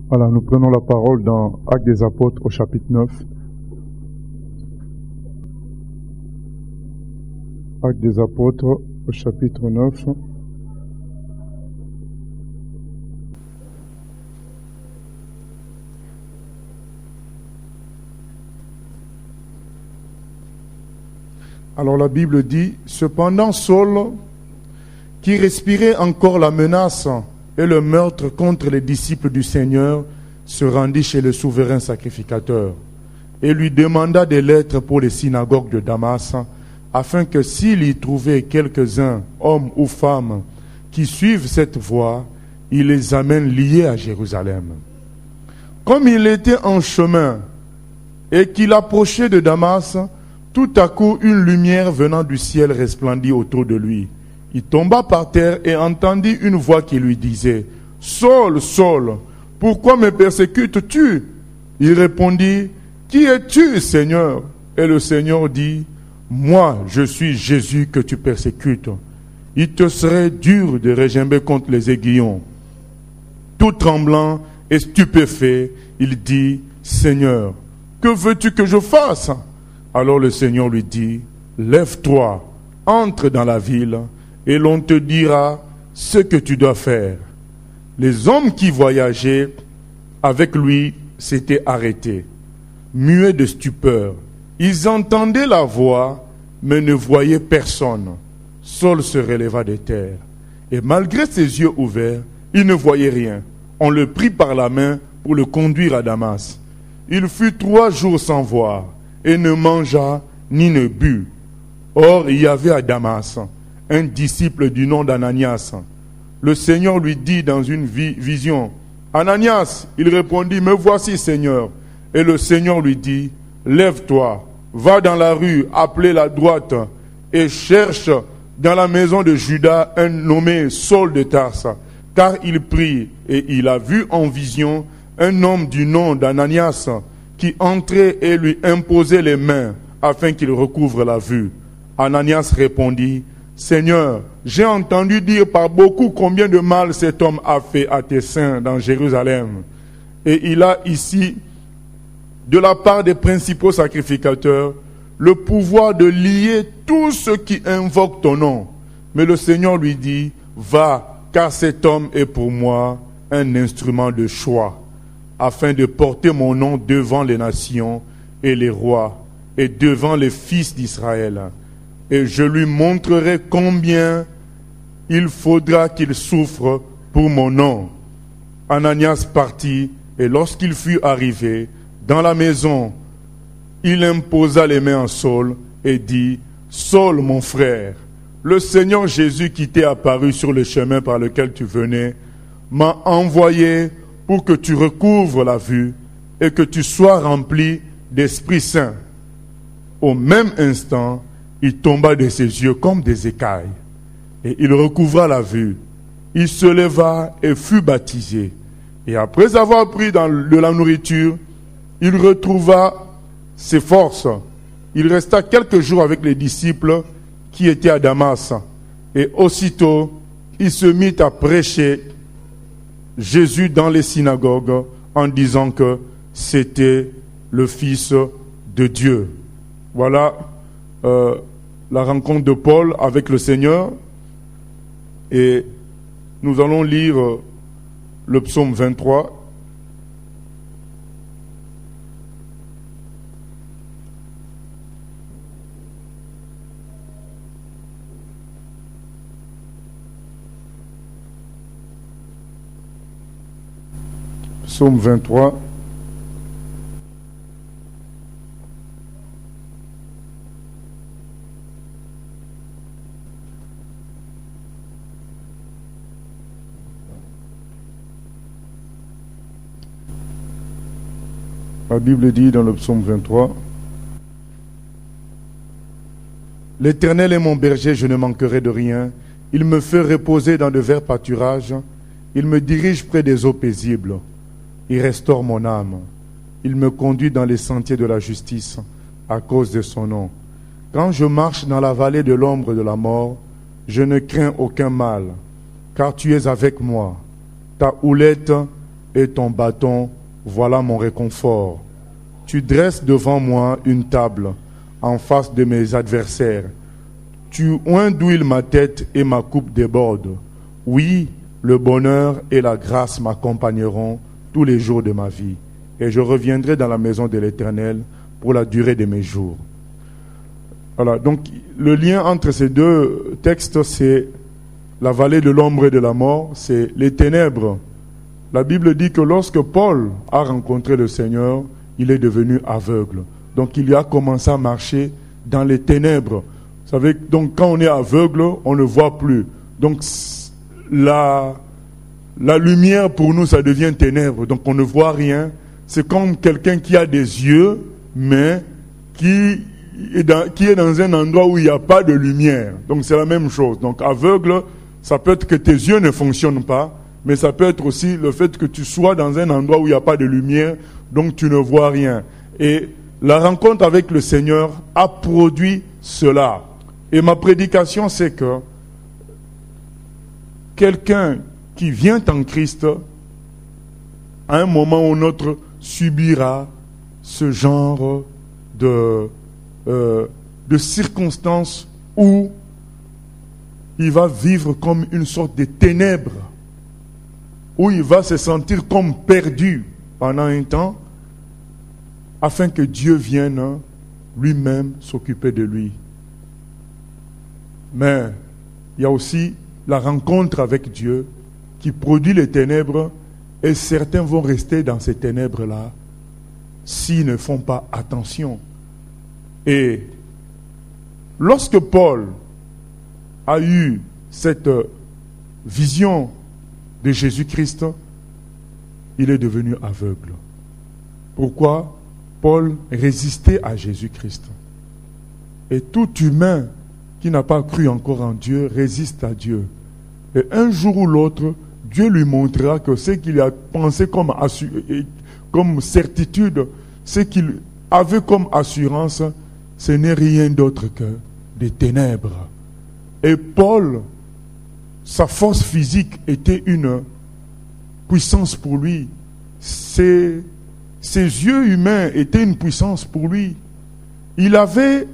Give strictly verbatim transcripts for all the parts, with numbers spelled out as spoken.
Voilà, nous prenons la parole dans Actes des Apôtres au chapitre neuf. Actes des Apôtres au chapitre neuf. Alors la Bible dit, cependant Saul, qui respirait encore la menace et le meurtre contre les disciples du Seigneur, se rendit chez le souverain sacrificateur et lui demanda des lettres pour les synagogues de Damas, afin que s'il y trouvait quelques-uns, hommes ou femmes, qui suivent cette voie, il les amène liés à Jérusalem. Comme il était en chemin et qu'il approchait de Damas, tout à coup une lumière venant du ciel resplendit autour de lui. Il tomba par terre et entendit une voix qui lui disait, « Saul, Saul, pourquoi me persécutes-tu » Il répondit, « Qui es-tu, Seigneur » Et le Seigneur dit, « Moi, je suis Jésus que tu persécutes. Il te serait dur de regimber contre les aiguillons. » Tout tremblant et stupéfait, il dit, « Seigneur, que veux-tu que je fasse » Alors le Seigneur lui dit, « Lève-toi, entre dans la ville, et l'on te dira ce que tu dois faire. » Les hommes qui voyageaient avec lui s'étaient arrêtés, muets de stupeur. Ils entendaient la voix, mais ne voyaient personne. Saul se releva de terre, et malgré ses yeux ouverts, il ne voyait rien. On le prit par la main pour le conduire à Damas. Il fut trois jours sans voir, et ne mangea ni ne but. Or, il y avait à Damas un disciple du nom d'Ananias. Le Seigneur lui dit dans une vi- vision, « Ananias !» Il répondit, « Me voici, Seigneur. » Et le Seigneur lui dit, « Lève-toi, va dans la rue, appelée la droite, et cherche dans la maison de Judas un nommé Saul de Tarse, car il prie, et il a vu en vision un homme du nom d'Ananias qui entrait et lui imposait les mains afin qu'il recouvre la vue. » Ananias répondit, « Seigneur, j'ai entendu dire par beaucoup combien de mal cet homme a fait à tes saints dans Jérusalem. Et il a ici, de la part des principaux sacrificateurs, le pouvoir de lier tous ceux qui invoquent ton nom. » Mais le Seigneur lui dit, « Va, car cet homme est pour moi un instrument de choix, afin de porter mon nom devant les nations et les rois et devant les fils d'Israël. Et je lui montrerai combien il faudra qu'il souffre pour mon nom. » Ananias partit, et lorsqu'il fut arrivé dans la maison, il imposa les mains à Saul et dit, « Saul, mon frère, le Seigneur Jésus qui t'est apparu sur le chemin par lequel tu venais, m'a envoyé pour que tu recouvres la vue et que tu sois rempli d'Esprit Saint. » Au même instant, il tomba de ses yeux comme des écailles, et il recouvra la vue. Il se leva et fut baptisé. Et après avoir pris dans de la nourriture, il retrouva ses forces. Il resta quelques jours avec les disciples qui étaient à Damas. Et aussitôt, il se mit à prêcher Jésus dans les synagogues en disant que c'était le Fils de Dieu. Voilà euh, la rencontre de Paul avec le Seigneur. Et nous allons lire euh, le psaume vingt-trois. Psaume vingt-trois. La Bible dit dans le psaume vingt-trois, « L'Éternel est mon berger, je ne manquerai de rien. Il me fait reposer dans de verts pâturages. Il me dirige près des eaux paisibles. Il restaure mon âme. Il me conduit dans les sentiers de la justice à cause de son nom. Quand je marche dans la vallée de l'ombre de la mort, je ne crains aucun mal, car tu es avec moi. Ta houlette et ton bâton, voilà mon réconfort. Tu dresses devant moi une table en face de mes adversaires. Tu oins d'huile ma tête et ma coupe déborde. Oui, le bonheur et la grâce m'accompagneront tous les jours de ma vie. Et je reviendrai dans la maison de l'Éternel pour la durée de mes jours. Voilà, donc le lien entre ces deux textes, c'est la vallée de l'ombre et de la mort, c'est les ténèbres. La Bible dit que lorsque Paul a rencontré le Seigneur, il est devenu aveugle. Donc il a commencé à marcher dans les ténèbres. Vous savez, donc quand on est aveugle, on ne voit plus. Donc la, la lumière pour nous, ça devient ténèbres. Donc on ne voit rien. C'est comme quelqu'un qui a des yeux, mais qui est dans, qui est dans un endroit où il n'y a pas de lumière. Donc c'est la même chose. Donc aveugle, ça peut être que tes yeux ne fonctionnent pas, mais ça peut être aussi le fait que tu sois dans un endroit où il n'y a pas de lumière, donc tu ne vois rien. Et la rencontre avec le Seigneur a produit cela. Et ma prédication, c'est que quelqu'un qui vient en Christ, à un moment ou un autre, subira ce genre de, euh, de circonstances où il va vivre comme une sorte de ténèbres, où il va se sentir comme perdu pendant un temps, afin que Dieu vienne lui-même s'occuper de lui. Mais il y a aussi la rencontre avec Dieu qui produit les ténèbres, et certains vont rester dans ces ténèbres-là s'ils ne font pas attention. Et lorsque Paul a eu cette vision de Jésus-Christ, il est devenu aveugle. Pourquoi? Paul résistait à Jésus-Christ. Et tout humain qui n'a pas cru encore en Dieu résiste à Dieu. Et un jour ou l'autre, Dieu lui montrera que ce qu'il a pensé comme, assu- comme certitude, ce qu'il avait comme assurance, ce n'est rien d'autre que des ténèbres. Et Paul, sa force physique était une puissance pour lui. Ses, ses yeux humains étaient une puissance pour lui. Il avait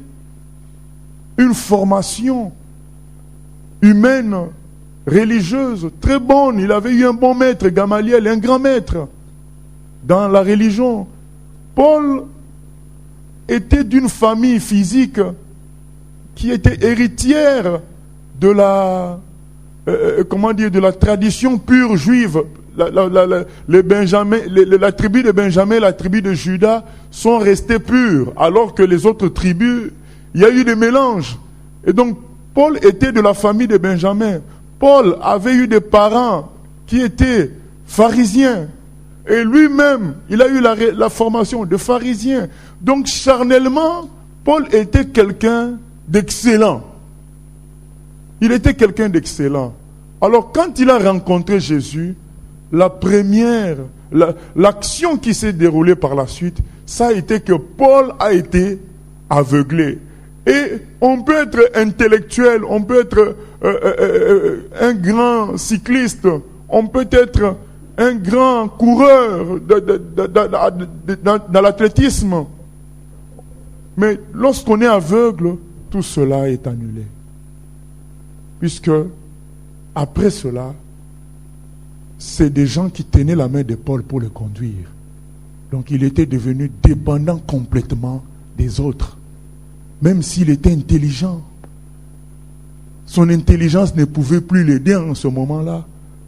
une formation humaine, religieuse, très bonne. Il avait eu un bon maître, Gamaliel, un grand maître dans la religion. Paul était d'une famille physique qui était héritière de la, euh, comment dire, de la tradition pure juive. La, la, la, la, les Benjamin, les, la tribu de Benjamin et la tribu de Juda sont restés purs, alors que les autres tribus, il y a eu des mélanges. Et donc, Paul était de la famille de Benjamin. Paul avait eu des parents qui étaient pharisiens. Et lui-même, il a eu la, la formation de pharisien. Donc, charnellement, Paul était quelqu'un d'excellent. Il était quelqu'un d'excellent. Alors, quand il a rencontré Jésus, la première, la, l'action qui s'est déroulée par la suite, ça a été que Paul a été aveuglé. Et on peut être intellectuel, on peut être euh, euh, euh, un grand cycliste, on peut être un grand coureur de, de, de, de, de, de, de, dans l'athlétisme. Mais lorsqu'on est aveugle, tout cela est annulé. Puisque, après cela, c'est des gens qui tenaient la main de Paul pour le conduire. Donc il était devenu dépendant complètement des autres. Même s'il était intelligent, son intelligence ne pouvait plus l'aider en ce moment-là.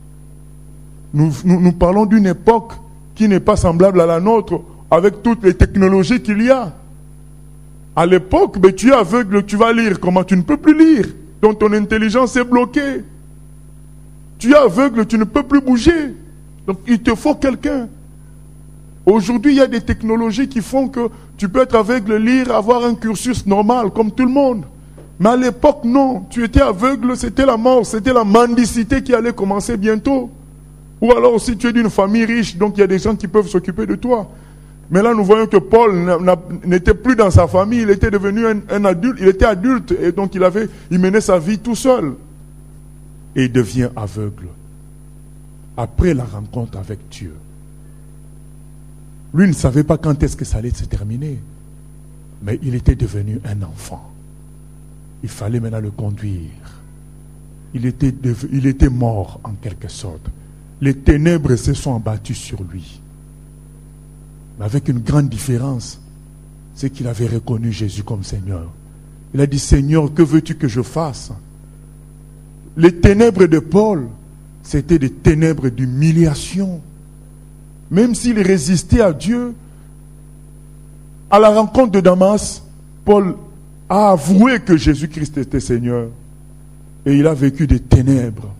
Nous, nous, nous parlons d'une époque qui n'est pas semblable à la nôtre, avec toutes les technologies qu'il y a. À l'époque, ben, tu es aveugle, tu vas lire. Comment? Tu ne peux plus lire. Donc ton intelligence est bloquée. Tu es aveugle, tu ne peux plus bouger. Donc il te faut quelqu'un. Aujourd'hui, il y a des technologies qui font que tu peux être aveugle, lire, avoir un cursus normal, comme tout le monde. Mais à l'époque, non. Tu étais aveugle, c'était la mort, c'était la mendicité qui allait commencer bientôt. Ou alors, si tu es d'une famille riche, donc il y a des gens qui peuvent s'occuper de toi. Mais là, nous voyons que Paul n'était plus dans sa famille, il était devenu un, un adulte, il était adulte, et donc il avait, il menait sa vie tout seul. Et il devient aveugle. Après la rencontre avec Dieu. Lui ne savait pas quand est-ce que ça allait se terminer. Mais il était devenu un enfant. Il fallait maintenant le conduire. Il était, dev... il était mort en quelque sorte. Les ténèbres se sont abattues sur lui. Mais avec une grande différence, c'est qu'il avait reconnu Jésus comme Seigneur. Il a dit, Seigneur, que veux-tu que je fasse? Les ténèbres de Paul, c'était des ténèbres d'humiliation. Même s'il résistait à Dieu, à la rencontre de Damas, Paul a avoué que Jésus-Christ était Seigneur. Et il a vécu des ténèbres.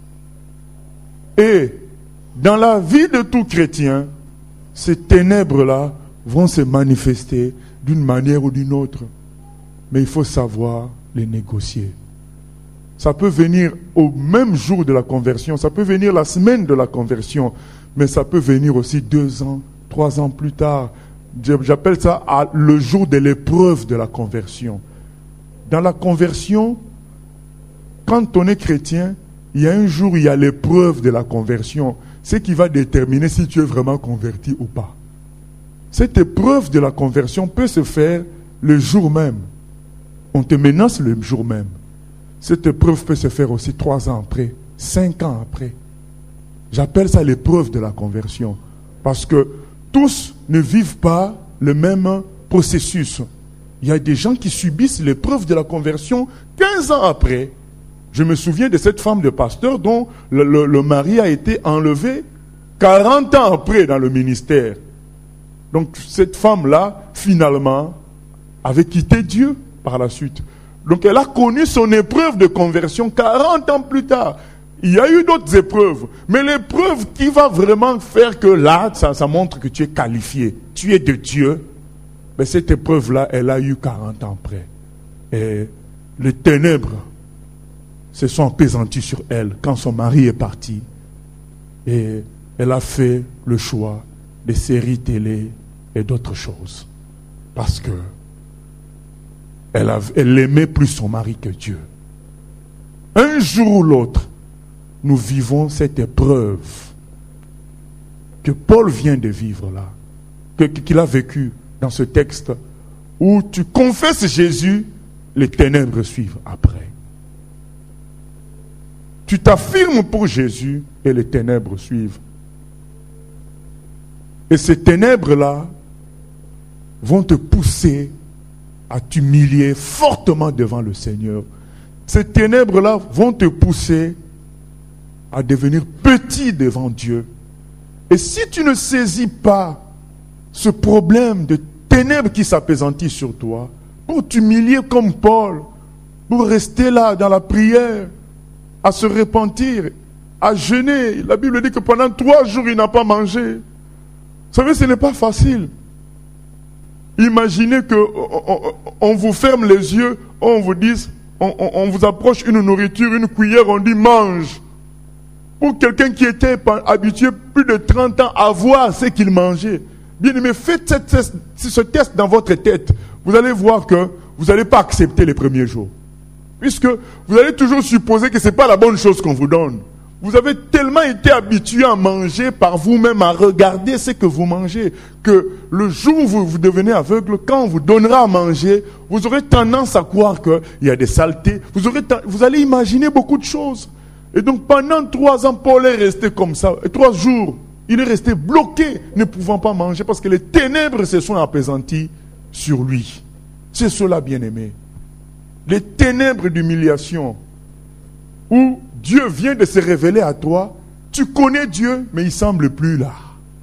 Et dans la vie de tout chrétien, ces ténèbres-là vont se manifester d'une manière ou d'une autre. Mais il faut savoir les négocier. Ça peut venir au même jour de la conversion, ça peut venir la semaine de la conversion, mais ça peut venir aussi deux ans, trois ans plus tard. J'appelle ça le jour de l'épreuve de la conversion. Dans la conversion, quand on est chrétien, il y a un jour où il y a l'épreuve de la conversion, ce qui va déterminer si tu es vraiment converti ou pas. Cette épreuve de la conversion peut se faire le jour même. On te menace le jour même. Cette épreuve peut se faire aussi trois ans après, cinq ans après. J'appelle ça l'épreuve de la conversion. Parce que tous ne vivent pas le même processus. Il y a des gens qui subissent l'épreuve de la conversion quinze ans après. Je me souviens de cette femme de pasteur dont le, le, le mari a été enlevé quarante ans après dans le ministère. Donc cette femme-là, finalement, avait quitté Dieu par la suite. Donc elle a connu son épreuve de conversion quarante ans plus tard. Il y a eu d'autres épreuves. Mais l'épreuve qui va vraiment faire que là, ça, ça montre que tu es qualifié. Tu es de Dieu. Mais cette épreuve-là, elle a eu quarante ans après. Et les ténèbres se sont apaisanties sur elle quand son mari est parti. Et elle a fait le choix des séries télé et d'autres choses. Parce que elle, a, elle aimait plus son mari que Dieu. Un jour ou l'autre, nous vivons cette épreuve que Paul vient de vivre là, que, qu'il a vécu dans ce texte, où tu confesses Jésus, les ténèbres suivent après. Tu t'affirmes pour Jésus et les ténèbres suivent. Et ces ténèbres-là vont te pousser à t'humilier fortement devant le Seigneur. Ces ténèbres-là vont te pousser à devenir petit devant Dieu. Et si tu ne saisis pas ce problème de ténèbres qui s'apaisantit sur toi, pour t'humilier comme Paul, pour rester là dans la prière, à se repentir, à jeûner. La Bible dit que pendant trois jours, il n'a pas mangé. Vous savez, ce n'est pas facile. Imaginez que on, on vous ferme les yeux, on vous dise, on, on, on vous approche une nourriture, une cuillère, on dit mange. Pour quelqu'un qui était habitué plus de trente ans à voir ce qu'il mangeait. Bien aimé, faites cette test, ce test dans votre tête. Vous allez voir que vous n'allez pas accepter les premiers jours. Puisque vous allez toujours supposer que ce n'est pas la bonne chose qu'on vous donne. Vous avez tellement été habitué à manger par vous-même, à regarder ce que vous mangez, que le jour où vous, vous devenez aveugle, quand on vous donnera à manger, vous aurez tendance à croire qu'il y a des saletés. Vous, aurez, vous allez imaginer beaucoup de choses. Et donc pendant trois ans, Paul est resté comme ça. Et trois jours, il est resté bloqué, ne pouvant pas manger, parce que les ténèbres se sont apaisanties sur lui. C'est cela, bien-aimé. Les ténèbres d'humiliation, où Dieu vient de se révéler à toi, tu connais Dieu, mais il ne semble plus là.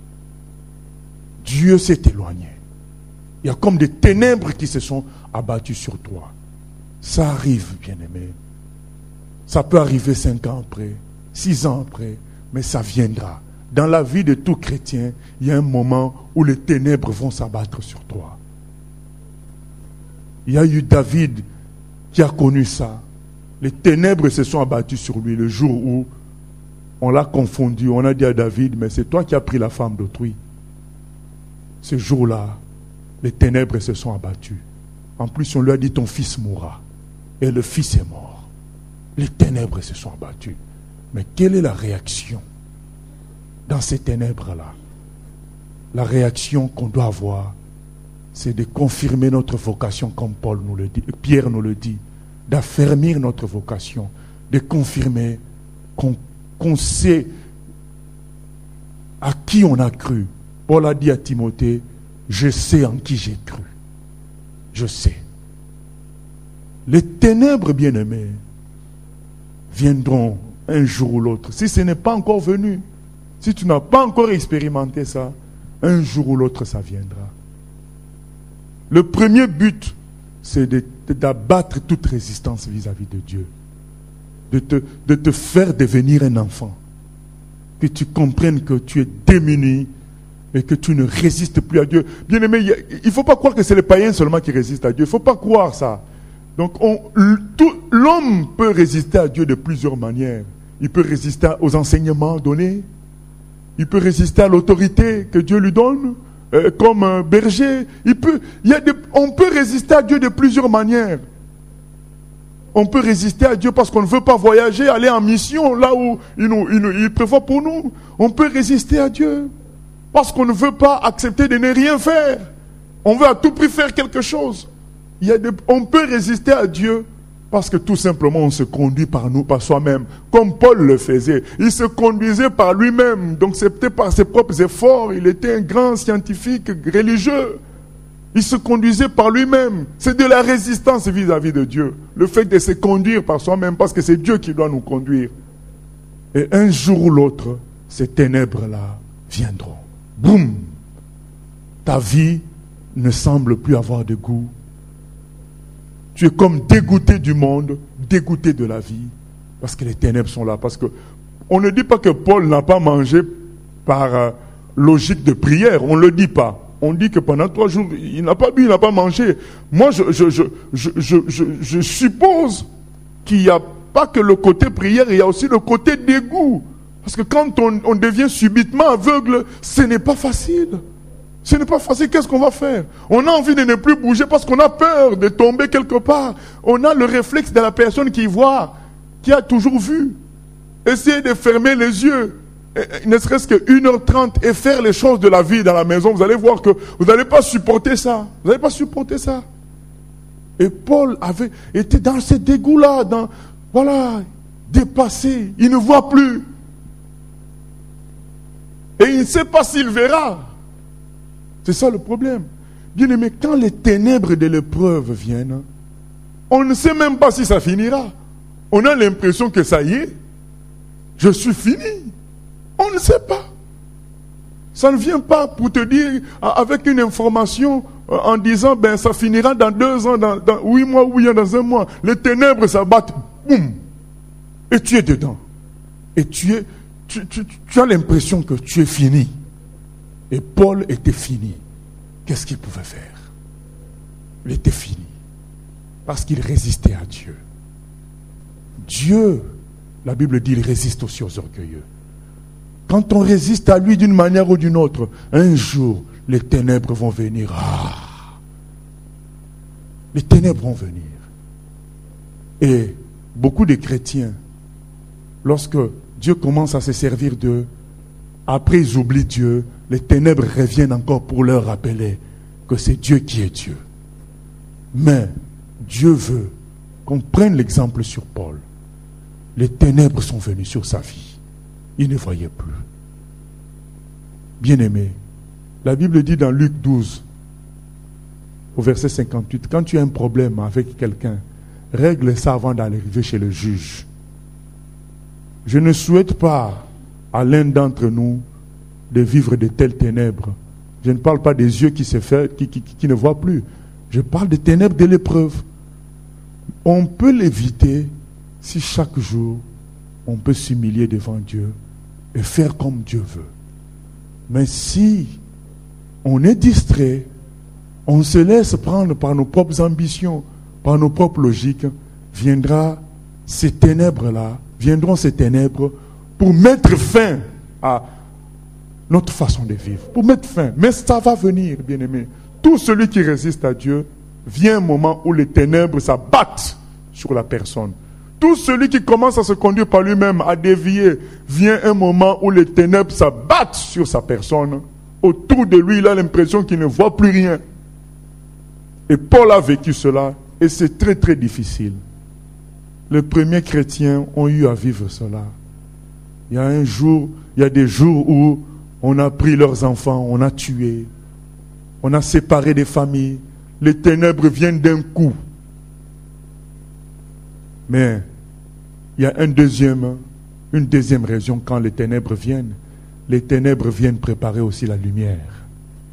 Dieu s'est éloigné. Il y a comme des ténèbres qui se sont abattues sur toi. Ça arrive, bien-aimé. Ça peut arriver cinq ans après, six ans après, mais ça viendra. Dans la vie de tout chrétien, il y a un moment où les ténèbres vont s'abattre sur toi. Il y a eu David qui a connu ça. Les ténèbres se sont abattues sur lui le jour où on l'a confondu. On a dit à David, mais c'est toi qui as pris la femme d'autrui. Ce jour-là, les ténèbres se sont abattues. En plus, on lui a dit, ton fils mourra. Et le fils est mort. Les ténèbres se sont abattues. Mais quelle est la réaction dans ces ténèbres-là? la réaction qu'on doit avoir, c'est de confirmer notre vocation comme Paul nous le dit, Pierre nous le dit, d'affermir notre vocation, de confirmer qu'on, qu'on sait à qui on a cru. Paul a dit à Timothée, je sais en qui j'ai cru. Je sais. Les ténèbres, bien-aimés, viendront un jour ou l'autre. Si ce n'est pas encore venu, si tu n'as pas encore expérimenté ça, un jour ou l'autre, ça viendra. Le premier but, c'est de, de, d'abattre toute résistance vis-à-vis de Dieu. De te, de te faire devenir un enfant. Que tu comprennes que tu es démuni et que tu ne résistes plus à Dieu. Bien-aimé, il ne faut pas croire que c'est les païens seulement qui résistent à Dieu. Il ne faut pas croire ça. Donc, on, tout, l'homme peut résister à Dieu de plusieurs manières. Il peut résister aux enseignements donnés. Il peut résister à l'autorité que Dieu lui donne, euh, comme un berger. Il peut, il y a des, on peut résister à Dieu de plusieurs manières. On peut résister à Dieu parce qu'on ne veut pas voyager, aller en mission, là où il, nous, il, nous, il prévoit pour nous. On peut résister à Dieu parce qu'on ne veut pas accepter de ne rien faire. On veut à tout prix faire quelque chose. Il y a des, on peut résister à Dieu parce que tout simplement on se conduit par nous, par soi-même, comme Paul le faisait. Il se conduisait par lui-même, donc c'était par ses propres efforts. Il était un grand scientifique religieux. Il se conduisait par lui-même. C'est de la résistance vis-à-vis de Dieu. Le fait de se conduire par soi-même, parce que c'est Dieu qui doit nous conduire. Et un jour ou l'autre, ces ténèbres-là viendront. Boum! Ta vie ne semble plus avoir de goût. Tu es comme dégoûté du monde, dégoûté de la vie, parce que les ténèbres sont là. Parce que on ne dit pas que Paul n'a pas mangé par euh, logique de prière. On ne le dit pas. On dit que pendant trois jours, il n'a pas bu, il n'a pas mangé. Moi, je, je, je, je, je, je, je suppose qu'il n'y a pas que le côté prière, il y a aussi le côté dégoût. Parce que quand on, on devient subitement aveugle, ce n'est pas facile. Ce n'est pas facile, qu'est-ce qu'on va faire? On a envie de ne plus bouger parce qu'on a peur de tomber quelque part. On a le réflexe de la personne qui voit, qui a toujours vu. Essayez de fermer les yeux, ne serait-ce qu'une heure trente et faire les choses de la vie dans la maison. Vous allez voir que vous n'allez pas supporter ça. Vous n'allez pas supporter ça. Et Paul avait été dans ce dégoût-là, dans, voilà, dépassé. Il ne voit plus. Et il ne sait pas s'il verra. C'est ça le problème. Bien aimé, quand les ténèbres de l'épreuve viennent, on ne sait même pas si ça finira. On a l'impression que ça y est, je suis fini. On ne sait pas. Ça ne vient pas pour te dire, avec une information, en disant, ben ça finira dans deux ans, dans, dans huit mois, ou bien dans un mois. Les ténèbres s'abattent, boum, et tu es dedans. Et tu es, tu, tu, tu as l'impression que tu es fini. Et Paul était fini. Qu'est-ce qu'il pouvait faire? Il était fini. Parce qu'il résistait à Dieu. Dieu, la Bible dit, il résiste aussi aux orgueilleux. Quand on résiste à lui d'une manière ou d'une autre, un jour, les ténèbres vont venir. Ah! Les ténèbres vont venir. Et beaucoup de chrétiens, lorsque Dieu commence à se servir d'eux, après ils oublient Dieu, les ténèbres reviennent encore pour leur rappeler que c'est Dieu qui est Dieu. Mais Dieu veut qu'on prenne l'exemple sur Paul. Les ténèbres sont venues sur sa vie. Il ne voyait plus. Bien-aimé, la Bible dit dans Luc douze, au verset cinquante-huit, quand tu as un problème avec quelqu'un, règle ça avant d'arriver chez le juge. Je ne souhaite pas à l'un d'entre nous de vivre de telles ténèbres. Je ne parle pas des yeux qui, se fait, qui, qui, qui ne voient plus. Je parle des ténèbres de l'épreuve. On peut l'éviter si chaque jour on peut s'humilier devant Dieu et faire comme Dieu veut. Mais si on est distrait, on se laisse prendre par nos propres ambitions, par nos propres logiques, viendra ces ténèbres-là, viendront ces ténèbres pour mettre fin à notre façon de vivre, pour mettre fin. Mais ça va venir, bien-aimé. Tout celui qui résiste à Dieu, vient un moment où les ténèbres s'abattent sur la personne. Tout celui qui commence à se conduire par lui-même, à dévier, vient un moment où les ténèbres s'abattent sur sa personne Autour de lui, il a l'impression qu'il ne voit plus rien. Et Paul a vécu cela, et c'est très très difficile. Les premiers chrétiens ont eu à vivre cela. Il y a un jour, il y a des jours où on a pris leurs enfants, on a tué, on a séparé des familles. Les ténèbres viennent d'un coup. Mais il y a un deuxième, une deuxième raison quand les ténèbres viennent. Les ténèbres viennent préparer aussi la lumière.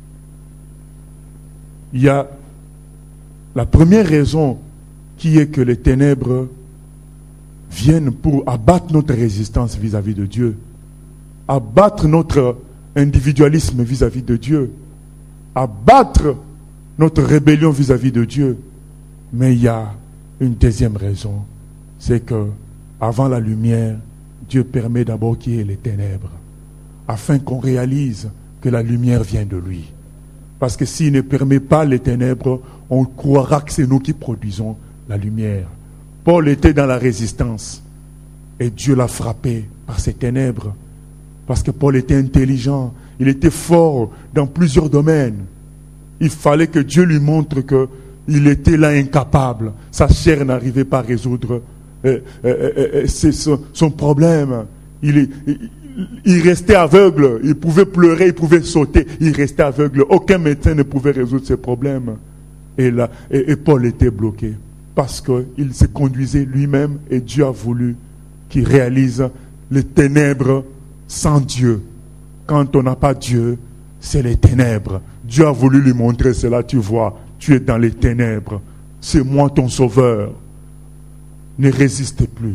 Il y a la première raison qui est que les ténèbres viennent pour abattre notre résistance vis-à-vis de Dieu, abattre notre individualisme vis-à-vis de Dieu, abattre notre rébellion vis-à-vis de Dieu. Mais il y a une deuxième raison, c'est que avant la lumière, Dieu permet d'abord qu'il y ait les ténèbres, afin qu'on réalise que la lumière vient de lui. Parce que s'il ne permet pas les ténèbres, on croira que c'est nous qui produisons la lumière. Paul était dans la résistance et Dieu l'a frappé par ces ténèbres. Parce que Paul était intelligent, il était fort dans plusieurs domaines. Il fallait que Dieu lui montre qu'il était là incapable. Sa chair n'arrivait pas à résoudre euh, euh, euh, euh, son, son problème. Il, il, il restait aveugle, il pouvait pleurer, il pouvait sauter, il restait aveugle. Aucun médecin ne pouvait résoudre ses problèmes. Et, là, et, et Paul était bloqué parce qu'il se conduisait lui-même et Dieu a voulu qu'il réalise les ténèbres sans Dieu. Quand on n'a pas Dieu, c'est les ténèbres. Dieu a voulu lui montrer cela, tu vois, tu es dans les ténèbres. C'est moi ton sauveur. Ne résiste plus.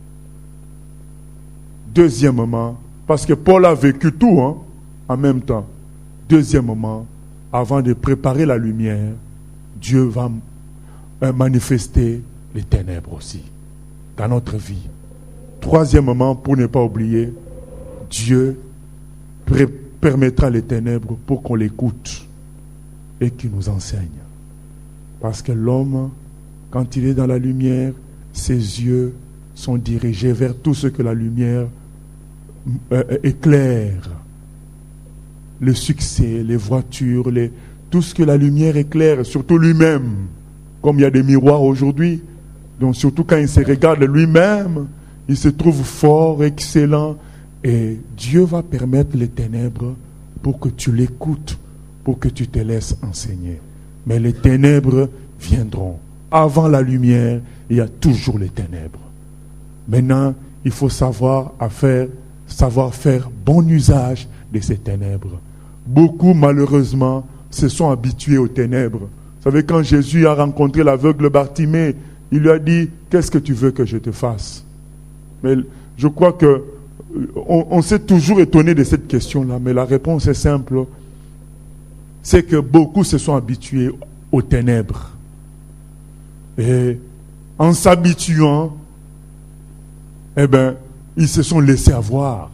Deuxièmement, parce que Paul a vécu tout hein, en même temps. Deuxièmement, avant de préparer la lumière, Dieu va manifester les ténèbres aussi dans notre vie. Troisièmement, pour ne pas oublier, Dieu pré- permettra les ténèbres pour qu'on l'écoute et qu'il nous enseigne. Parce que l'homme, quand il est dans la lumière, ses yeux sont dirigés vers tout ce que la lumière euh, éclaire. Le succès, les voitures, les, tout ce que la lumière éclaire, surtout lui-même. Comme il y a des miroirs aujourd'hui, donc surtout quand il se regarde lui-même, il se trouve fort, excellent. Et Dieu va permettre les ténèbres pour que tu l'écoutes, pour que tu te laisses enseigner. Mais les ténèbres viendront. Avant la lumière, il y a toujours les ténèbres. Maintenant, il faut savoir, à faire, savoir faire bon usage de ces ténèbres. Beaucoup, malheureusement, se sont habitués aux ténèbres. Vous savez, quand Jésus a rencontré l'aveugle Bartimée, il lui a dit, qu'est-ce que tu veux que je te fasse? Mais je crois que on, on s'est toujours étonné de cette question-là, mais la réponse est simple. C'est que beaucoup se sont habitués aux ténèbres. Et en s'habituant, eh bien, ils se sont laissés avoir.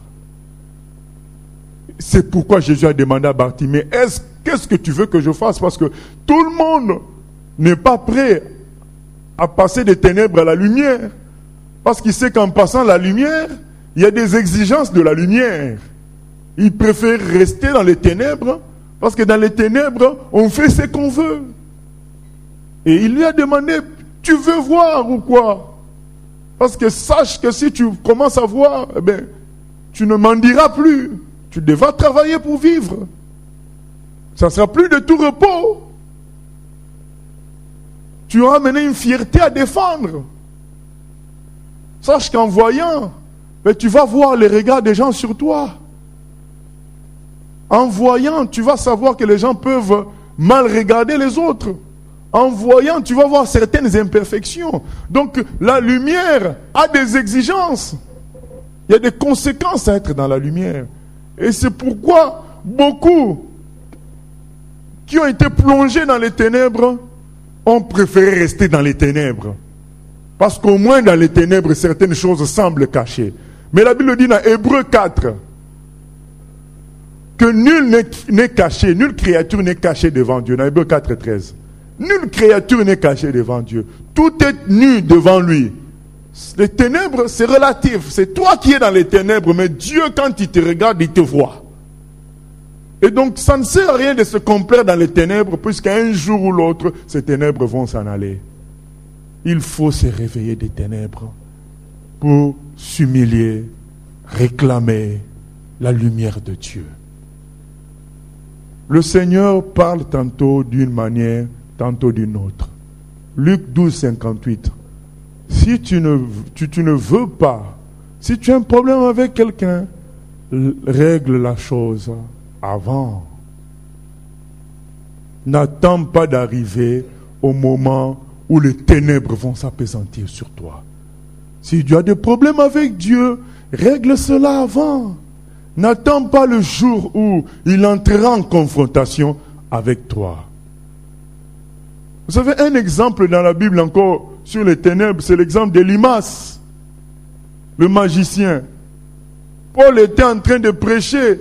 C'est pourquoi Jésus a demandé à Bartimée, est-ce, qu'est-ce que tu veux que je fasse? Parce que tout le monde n'est pas prêt à passer des ténèbres à la lumière. Parce qu'il sait qu'en passant la lumière, il y a des exigences de la lumière. Il préfère rester dans les ténèbres, parce que dans les ténèbres, on fait ce qu'on veut. Et il lui a demandé, tu veux voir ou quoi? Parce que sache que si tu commences à voir, eh bien, tu ne m'en diras plus. Tu devras travailler pour vivre. Ça ne sera plus de tout repos. Tu auras maintenant une fierté à défendre. Sache qu'en voyant, ben, tu vas voir les regards des gens sur toi. En voyant, tu vas savoir que les gens peuvent mal regarder les autres. En voyant, tu vas voir certaines imperfections. Donc, la lumière a des exigences. Il y a des conséquences à être dans la lumière. Et c'est pourquoi beaucoup qui ont été plongés dans les ténèbres ont préféré rester dans les ténèbres. Parce qu'au moins dans les ténèbres, certaines choses semblent cachées. Mais la Bible dit dans Hébreux quatre que nul n'est, n'est caché, nulle créature n'est cachée devant Dieu. Dans Hébreux quatre, treize. Nulle créature n'est cachée devant Dieu. Tout est nu devant lui. Les ténèbres, c'est relatif. C'est toi qui es dans les ténèbres, mais Dieu, quand il te regarde, il te voit. Et donc, ça ne sert à rien de se complaire dans les ténèbres, puisqu'à un jour ou l'autre, ces ténèbres vont s'en aller. Il faut se réveiller des ténèbres pour s'humilier, réclamer la lumière de Dieu. Le Seigneur parle tantôt d'une manière, tantôt d'une autre. Luc douze, cinquante-huit. Si tu ne, tu, tu ne veux pas, si tu as un problème avec quelqu'un, règle la chose avant. N'attends pas d'arriver au moment où les ténèbres vont s'appesantir sur toi. Si tu as des problèmes avec Dieu, règle cela avant. N'attends pas le jour où il entrera en confrontation avec toi. Vous avez un exemple dans la Bible encore sur les ténèbres, c'est l'exemple d'Elimas, le magicien. Paul était en train de prêcher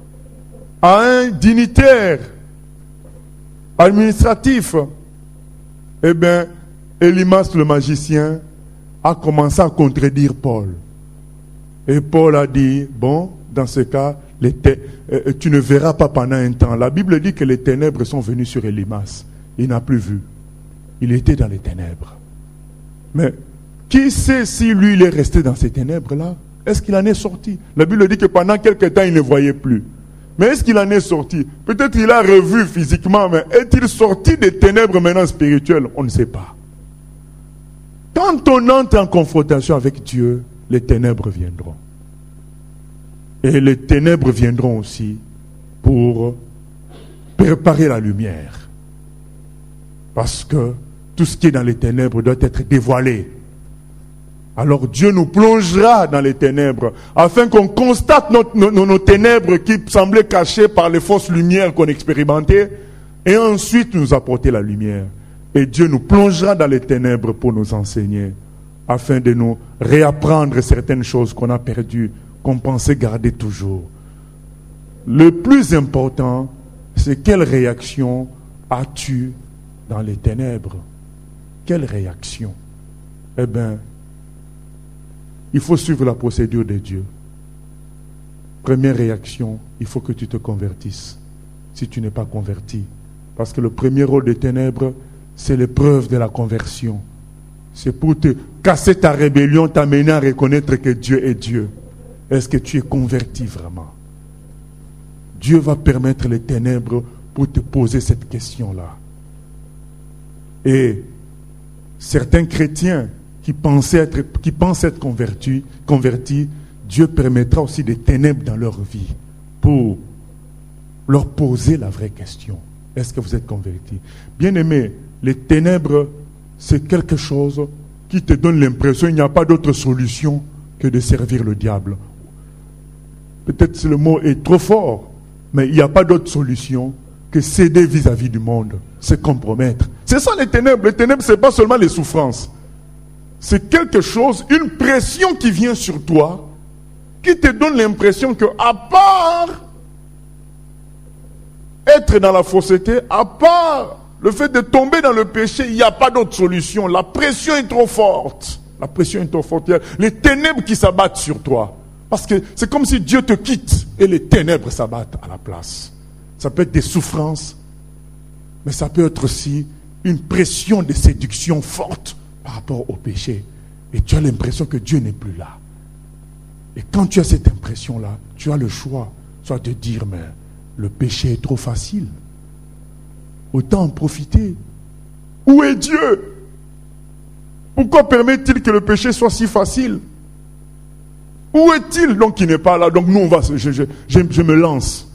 à un dignitaire administratif. Eh bien, Elimas le magicien a commencé à contredire Paul. Et Paul a dit, bon, dans ce cas, les té- euh, tu ne verras pas pendant un temps. La Bible dit que les ténèbres sont venues sur Elimas. Il n'a plus vu. Il était dans les ténèbres. Mais qui sait si lui, il est resté dans ces ténèbres-là? Est-ce qu'il en est sorti? La Bible dit que pendant quelque temps, il ne voyait plus. Mais est-ce qu'il en est sorti? Peut-être qu'il a revu physiquement, mais est-il sorti des ténèbres maintenant spirituelles? On ne sait pas. Quand on entre en confrontation avec Dieu, les ténèbres viendront. Et les ténèbres viendront aussi pour préparer la lumière. Parce que tout ce qui est dans les ténèbres doit être dévoilé. Alors Dieu nous plongera dans les ténèbres afin qu'on constate notre, nos, nos ténèbres qui semblaient cachées par les fausses lumières qu'on expérimentait et ensuite nous apporter la lumière. Et Dieu nous plongera dans les ténèbres pour nous enseigner afin de nous réapprendre certaines choses qu'on a perdues, qu'on pensait garder toujours. Le plus important, c'est quelle réaction as-tu dans les ténèbres? Quelle réaction? Eh bien, il faut suivre la procédure de Dieu. Première réaction, il faut que tu te convertisses. Si tu n'es pas converti. Parce que le premier rôle des ténèbres, c'est l'épreuve de la conversion. C'est pour te casser ta rébellion, t'amener à reconnaître que Dieu est Dieu. Est-ce que tu es converti vraiment? Dieu va permettre les ténèbres pour te poser cette question-là. Et certains chrétiens qui pensaient être, qui pensent être convertis, convertis, Dieu permettra aussi des ténèbres dans leur vie pour leur poser la vraie question. Est-ce que vous êtes convertis? Bien-aimé, les ténèbres, c'est quelque chose qui te donne l'impression qu'il n'y a pas d'autre solution que de servir le diable. Peut-être que le mot est trop fort, mais il n'y a pas d'autre solution que céder vis-à-vis du monde, se compromettre. C'est ça les ténèbres. Les ténèbres, ce n'est pas seulement les souffrances. C'est quelque chose, une pression qui vient sur toi, qui te donne l'impression que, à part être dans la fausseté, à part le fait de tomber dans le péché, il n'y a pas d'autre solution. La pression est trop forte. La pression est trop forte. Il y a les ténèbres qui s'abattent sur toi. Parce que c'est comme si Dieu te quitte et les ténèbres s'abattent à la place. Ça peut être des souffrances, mais ça peut être aussi une pression de séduction forte par rapport au péché. Et tu as l'impression que Dieu n'est plus là. Et quand tu as cette impression-là, tu as le choix, soit de dire, mais le péché est trop facile. Autant en profiter. Où est Dieu? Pourquoi permet-il que le péché soit si facile? Où est-il? Donc il n'est pas là. Donc nous, on va, je, je, je, je me lance.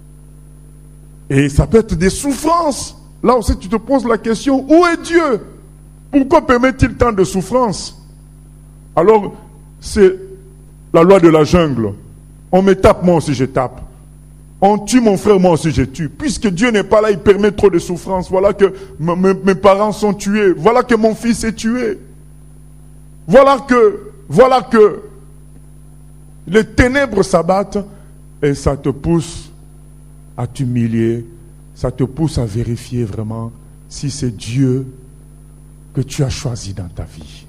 Et ça peut être des souffrances. Là aussi, tu te poses la question, où est Dieu? Pourquoi permet-il tant de souffrances? Alors, c'est la loi de la jungle. On me tape, moi aussi je tape. On tue mon frère, moi aussi je tue. Puisque Dieu n'est pas là, il permet trop de souffrances. Voilà que m- mes parents sont tués. Voilà que mon fils est tué. Voilà que, voilà que les ténèbres s'abattent et ça te pousse à t'humilier. Ça te pousse à vérifier vraiment si c'est Dieu que tu as choisi dans ta vie.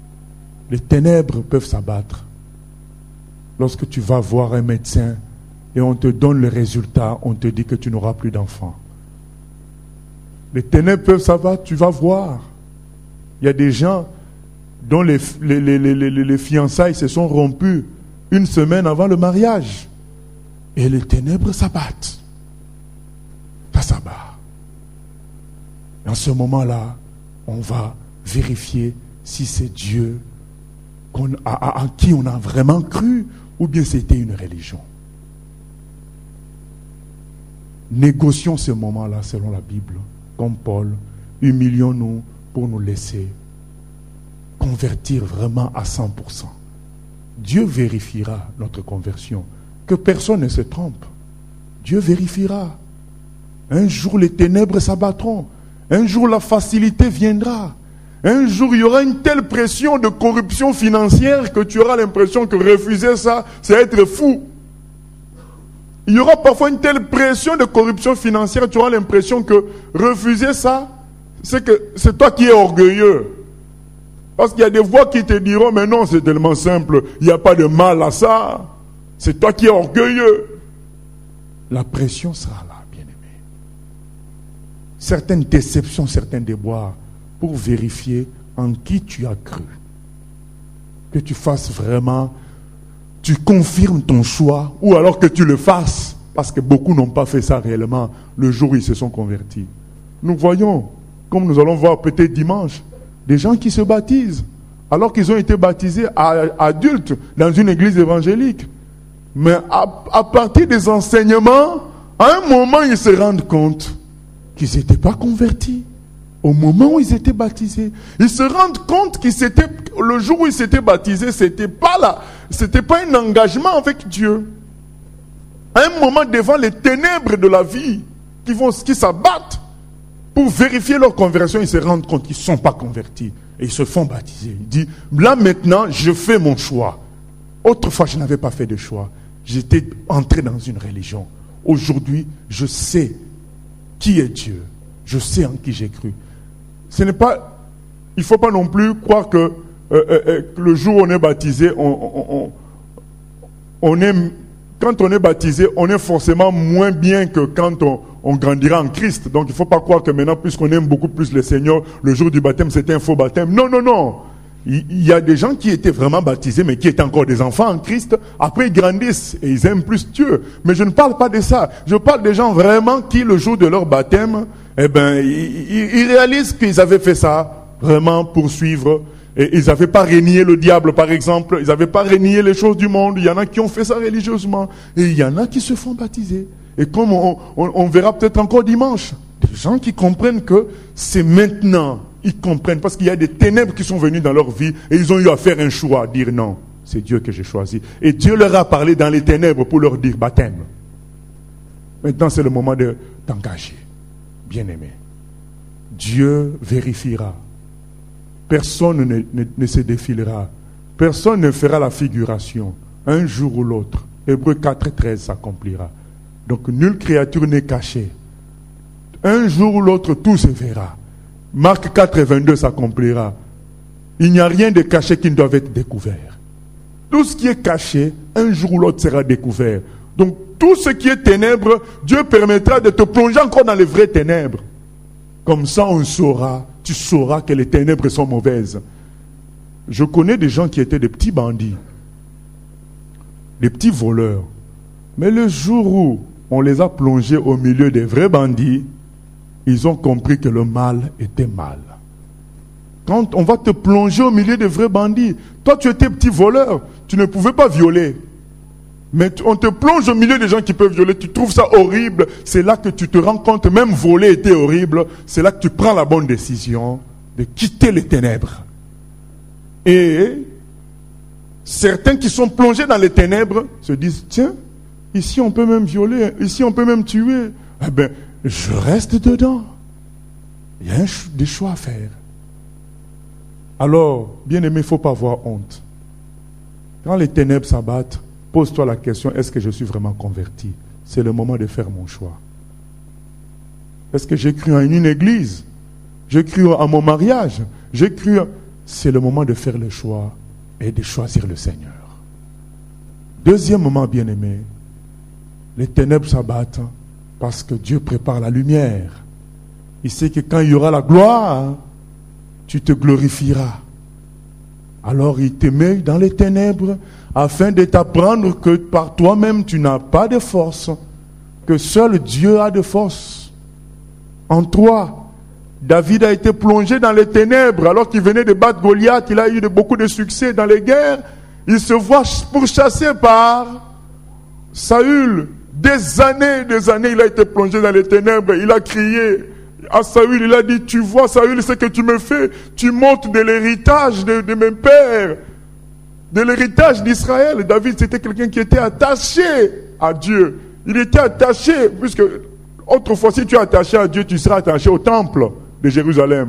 Les ténèbres peuvent s'abattre lorsque tu vas voir un médecin et on te donne le résultat, on te dit que tu n'auras plus d'enfants. Les ténèbres peuvent s'abattre, tu vas voir. Il y a des gens dont les, les, les, les, les, les fiançailles se sont rompues une semaine avant le mariage. Et les ténèbres s'abattent. Ça s'abat. En ce moment-là, on va vérifier si c'est Dieu qu'on, à, à, à qui on a vraiment cru ou bien c'était une religion. Négocions ce moment-là selon la Bible. Comme Paul, humilions-nous pour nous laisser convertir vraiment à cent pour cent. Dieu vérifiera notre conversion. Que personne ne se trompe. Dieu vérifiera. Un jour, les ténèbres s'abattront. Un jour, la facilité viendra. Un jour, il y aura une telle pression de corruption financière que tu auras l'impression que refuser ça, c'est être fou. Il y aura parfois une telle pression de corruption financière, tu auras l'impression que refuser ça, c'est que c'est toi qui es orgueilleux. Parce qu'il y a des voix qui te diront, mais non, c'est tellement simple, il n'y a pas de mal à ça. C'est toi qui es orgueilleux. La pression sera là, bien-aimé. Certaines déceptions, certains déboires, pour vérifier en qui tu as cru. Que tu fasses vraiment, tu confirmes ton choix, ou alors que tu le fasses, parce que beaucoup n'ont pas fait ça réellement, le jour où ils se sont convertis. Nous voyons, comme nous allons voir peut-être dimanche, des gens qui se baptisent, alors qu'ils ont été baptisés à adultes dans une église évangélique. Mais à, à partir des enseignements, à un moment, ils se rendent compte qu'ils n'étaient pas convertis. Au moment où ils étaient baptisés, ils se rendent compte qu'ils s'étaient, le jour où ils s'étaient baptisés, c'était pas là, c'était pas un engagement avec Dieu. À un moment devant les ténèbres de la vie, qui vont, qui s'abattent pour vérifier leur conversion, ils se rendent compte qu'ils ne sont pas convertis et ils se font baptiser. Ils disent, là maintenant, je fais mon choix. Autrefois, je n'avais pas fait de choix. J'étais entré dans une religion. Aujourd'hui, je sais qui est Dieu. Je sais en qui j'ai cru. Ce n'est pas, il ne faut pas non plus croire que, euh, euh, que le jour où on est baptisé, on, on, on, on est, quand on est baptisé, on est forcément moins bien que quand on, on grandira en Christ. Donc il ne faut pas croire que maintenant, puisqu'on aime beaucoup plus le Seigneur, le jour du baptême, c'était un faux baptême. Non, non, non. Il y a des gens qui étaient vraiment baptisés, mais qui étaient encore des enfants en Christ. Après, ils grandissent et ils aiment plus Dieu. Mais je ne parle pas de ça. Je parle des gens vraiment qui, le jour de leur baptême, eh ben, ils, ils réalisent qu'ils avaient fait ça vraiment pour suivre. Et ils n'avaient pas renié le diable, par exemple. Ils n'avaient pas renié les choses du monde. Il y en a qui ont fait ça religieusement. Et il y en a qui se font baptiser. Et comme on, on, on verra peut-être encore dimanche, des gens qui comprennent que c'est maintenant. Ils comprennent parce qu'il y a des ténèbres qui sont venues dans leur vie et ils ont eu à faire un choix, dire non, c'est Dieu que j'ai choisi. Et Dieu leur a parlé dans les ténèbres pour leur dire baptême. Maintenant, c'est le moment de t'engager, bien-aimé. Dieu vérifiera. Personne ne, ne, ne se défilera. Personne ne fera la figuration. Un jour ou l'autre. Hébreux quatre, treize s'accomplira. Donc, nulle créature n'est cachée. Un jour ou l'autre, tout se verra. Marc quatre, vingt-deux s'accomplira. Il n'y a rien de caché qui ne doit être découvert. Tout ce qui est caché, un jour ou l'autre sera découvert. Donc, tout ce qui est ténèbres, Dieu permettra de te plonger encore dans les vraies ténèbres. Comme ça, on saura, tu sauras que les ténèbres sont mauvaises. Je connais des gens qui étaient des petits bandits, des petits voleurs. Mais le jour où on les a plongés au milieu des vrais bandits, ils ont compris que le mal était mal. Quand on va te plonger au milieu des vrais bandits, toi tu étais petit voleur, tu ne pouvais pas violer. Mais on te plonge au milieu des gens qui peuvent violer, tu trouves ça horrible, c'est là que tu te rends compte, même voler était horrible, c'est là que tu prends la bonne décision de quitter les ténèbres. Et certains qui sont plongés dans les ténèbres se disent, tiens, ici on peut même violer, ici on peut même tuer. Eh bien, je reste dedans. Il y a un, des choix à faire. Alors, bien-aimé, il ne faut pas avoir honte. Quand les ténèbres s'abattent, pose-toi la question, est-ce que je suis vraiment converti? C'est le moment de faire mon choix. Est-ce que j'ai cru en une église? J'ai cru en mon mariage? J'ai cru en... C'est le moment de faire le choix et de choisir le Seigneur. Deuxième moment, bien-aimé, Les ténèbres s'abattent parce que Dieu prépare la lumière. Il sait que quand il y aura la gloire, tu te glorifieras. Alors il te met dans les ténèbres afin de t'apprendre que par toi-même tu n'as pas de force, que seul Dieu a de force en toi. David a été plongé dans les ténèbres alors qu'il venait de battre Goliath. Il a eu de, beaucoup de succès dans les guerres. Il se voit pourchassé par Saül. Des années, des années, il a été plongé dans les ténèbres. Il a crié à Saül, il a dit, tu vois Saül, ce que tu me fais, tu montes de l'héritage de, de mes pères, de l'héritage d'Israël. David, c'était quelqu'un qui était attaché à Dieu. Il était attaché, puisque autrefois, si tu es attaché à Dieu, tu seras attaché au temple de Jérusalem.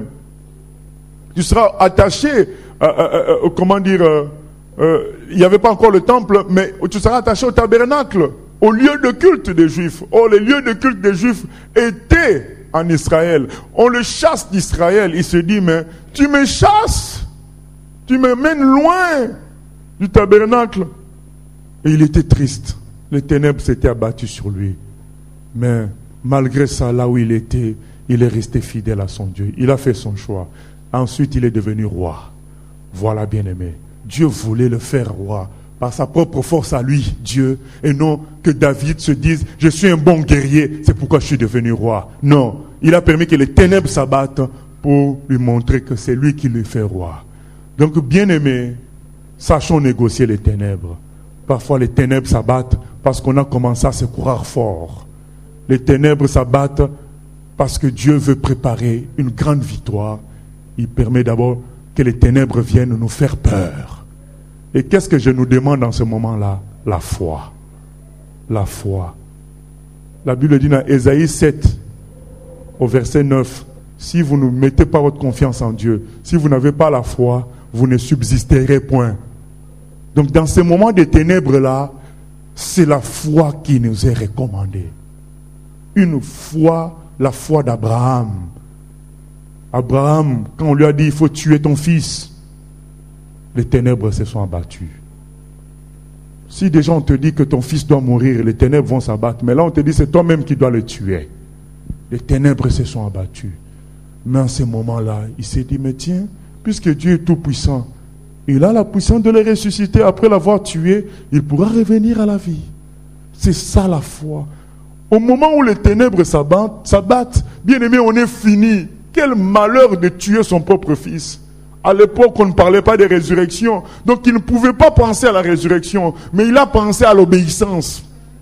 Tu seras attaché, à, à, à, à, comment dire, euh, euh, il n'y avait pas encore le temple, mais tu seras attaché au tabernacle, au lieu de culte des Juifs. Or, les lieux de culte des Juifs étaient en Israël. On le chasse d'Israël. Il se dit, mais tu me chasses, tu me mènes loin du tabernacle. Et il était triste. Les ténèbres s'étaient abattues sur lui. Mais malgré ça, là où il était, il est resté fidèle à son Dieu. Il a fait son choix. Ensuite, il est devenu roi. Voilà, bien-aimé. Dieu voulait le faire roi par sa propre force à lui, Dieu, et non que David se dise, je suis un bon guerrier, c'est pourquoi je suis devenu roi. Non, il a permis que les ténèbres s'abattent pour lui montrer que c'est lui qui lui fait roi. Donc, bien-aimé, sachons négocier les ténèbres. Parfois, les ténèbres s'abattent parce qu'on a commencé à se croire fort. Les ténèbres s'abattent parce que Dieu veut préparer une grande victoire. Il permet d'abord que les ténèbres viennent nous faire peur. Et qu'est-ce que je nous demande en ce moment-là? La foi. La foi. La Bible dit dans Ésaïe sept, au verset neuf, si vous ne mettez pas votre confiance en Dieu, si vous n'avez pas la foi, vous ne subsisterez point. Donc dans ces moments de ténèbres-là, c'est la foi qui nous est recommandée. Une foi, la foi d'Abraham. Abraham, quand on lui a dit, il faut tuer ton fils, les ténèbres se sont abattues. Si déjà on te dit que ton fils doit mourir, les ténèbres vont s'abattre. Mais là on te dit c'est toi-même qui dois le tuer. Les ténèbres se sont abattues. Mais en ce moment-là, il s'est dit, mais tiens, puisque Dieu est tout puissant, il a la puissance de le ressusciter. Après l'avoir tué, il pourra revenir à la vie. C'est ça la foi. Au moment où les ténèbres s'abattent, s'abattent, bien aimé, on est fini. Quel malheur de tuer son propre fils. À l'époque, on ne parlait pas de résurrection. Donc, il ne pouvait pas penser à la résurrection. Mais il a pensé à l'obéissance.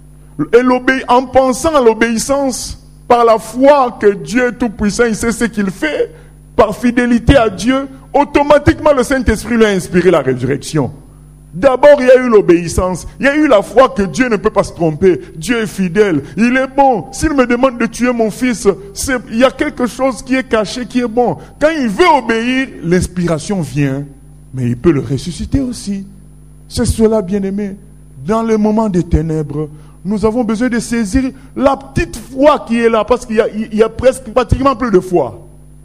Et l'obé- en pensant à l'obéissance, par la foi que Dieu est tout puissant, il sait ce qu'il fait, par fidélité à Dieu, automatiquement le Saint-Esprit lui a inspiré la résurrection. D'abord, il y a eu l'obéissance. Il y a eu la foi que Dieu ne peut pas se tromper. Dieu est fidèle. Il est bon. S'il me demande de tuer mon fils, c'est, il y a quelque chose qui est caché, qui est bon. Quand il veut obéir, l'inspiration vient. Mais il peut le ressusciter aussi. C'est cela, bien-aimé. Dans le moment des ténèbres, nous avons besoin de saisir la petite foi qui est là. Parce qu'il y a, il y a presque, pratiquement plus de foi.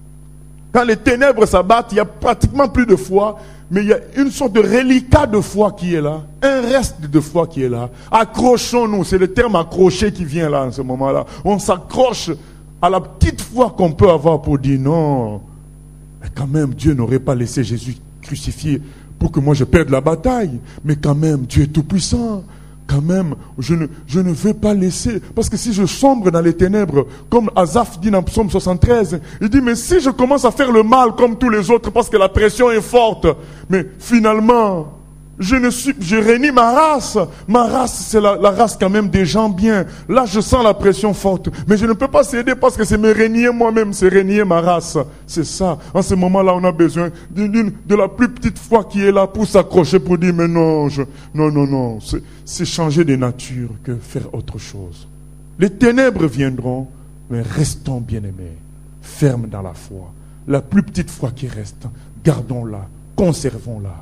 Quand les ténèbres s'abattent, il y a pratiquement plus de foi. Mais il y a une sorte de reliquat de foi qui est là. Un reste de foi qui est là. Accrochons-nous. C'est le terme accroché qui vient là en ce moment-là. On s'accroche à la petite foi qu'on peut avoir pour dire non. Mais quand même, Dieu n'aurait pas laissé Jésus crucifié pour que moi je perde la bataille. Mais quand même, Dieu est tout puissant. Quand même, je ne, je ne veux pas laisser. Parce que si je sombre dans les ténèbres, comme Asaph dit dans Psaume soixante-treize, il dit, mais si je commence à faire le mal comme tous les autres, parce que la pression est forte, mais finalement, je ne suis, je réunis ma race. Ma race, c'est la, la race quand même des gens bien. Là, je sens la pression forte. Mais je ne peux pas céder parce que c'est me régner moi-même, c'est régner ma race. C'est ça. En ce moment-là, on a besoin d'une, d'une, de la plus petite foi qui est là pour s'accrocher, pour dire, mais non, je, non, non, non. C'est, c'est changer de nature que faire autre chose. Les ténèbres viendront, mais restons bien-aimés, fermes dans la foi. La plus petite foi qui reste, gardons-la, conservons-la.